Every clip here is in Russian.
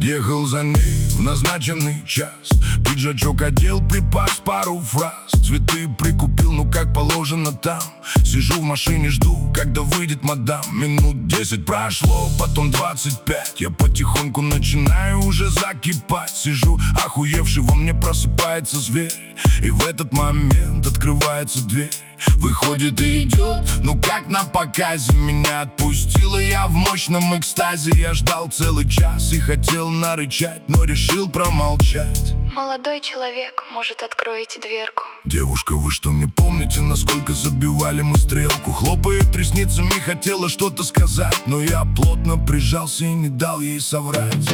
Ехал за ней в назначенный час, пиджачок одел, припас пару фраз. Цветы прикупил, ну как положено там. Сижу в машине, жду, когда выйдет мадам. Минут 10 прошло, потом 25. Я потихоньку начинаю уже закипать. Сижу охуевший, во мне просыпается зверь. И в этот момент открывается дверь. Выходит и идет, ну как на показе. Меня отпустила, я в мощном экстазе. Я ждал целый час и хотел нарычать, но решил промолчать. Молодой человек, может, откроете дверку? Девушка, вы что, не помните, насколько забивали мы стрелку? Хлопает ресницами, хотела что-то сказать, но я плотно прижался и не дал ей соврать.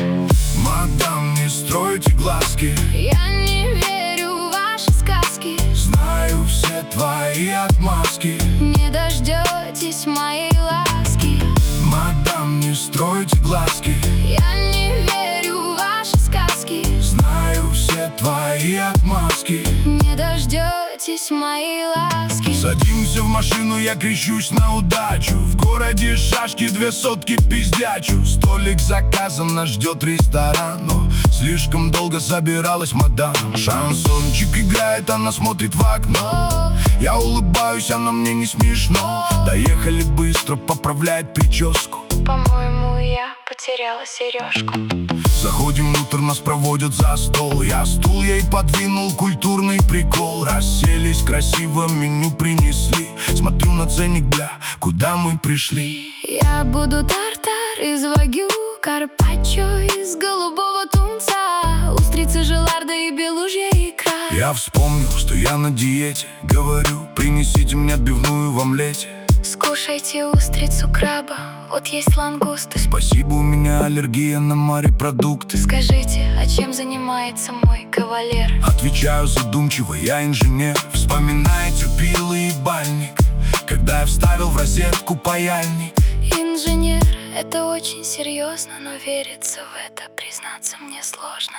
Мадам, не стройте глазки, Я не верю в ваши сказки. знаю все твои отмазки. Не дождетесь моей ласки. Мадам, не стройте глазки, Я не верю в ваши сказки. знаю все твои отмазки. Не дождетесь моей ласки. Садимся в машину, я кричусь на удачу. В городе шашки, 2 сотки пиздячу. Столик заказан, нас ждет ресторан, но слишком долго собиралась мадам. Шансончик играет, она смотрит в окно. Я улыбаюсь, она мне не смешно. Доехали быстро, поправляет прическу. По-моему, я потеряла сережку. Заходим внутрь, нас проводят за стол. Я стул ей подвинул, культурный прикол. Расселись красиво, меню принесли. Смотрю на ценник, бля, куда мы пришли? Я буду тартар из вагю, карпаччо из голубого тунца, устрицы, желарда и белужья икра. Я вспомнил, что я на диете. Говорю, принесите мне отбивную в омлете. Скушайте устрицу, краба, вот есть лангусты. Спасибо, у меня аллергия на морепродукты. Скажите, а чем занимается мой кавалер? Отвечаю задумчиво, я инженер. Вспоминаю терпилы и бальник, когда я вставил в розетку паяльник. Инженер, это очень серьезно, но верится в это, признаться, мне сложно.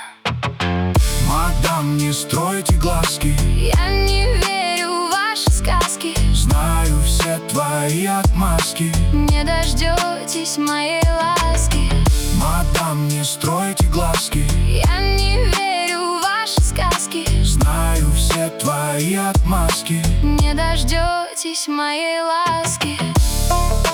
Мадам, не стройте глазки, Я не верю в ваши сказки. знаю все твои отмазки. Не дождетесь моей ласки. Мадам, не стройте глазки, Я не верю в ваши сказки. знаю все твои отмазки. Не дождетесь моей ласки.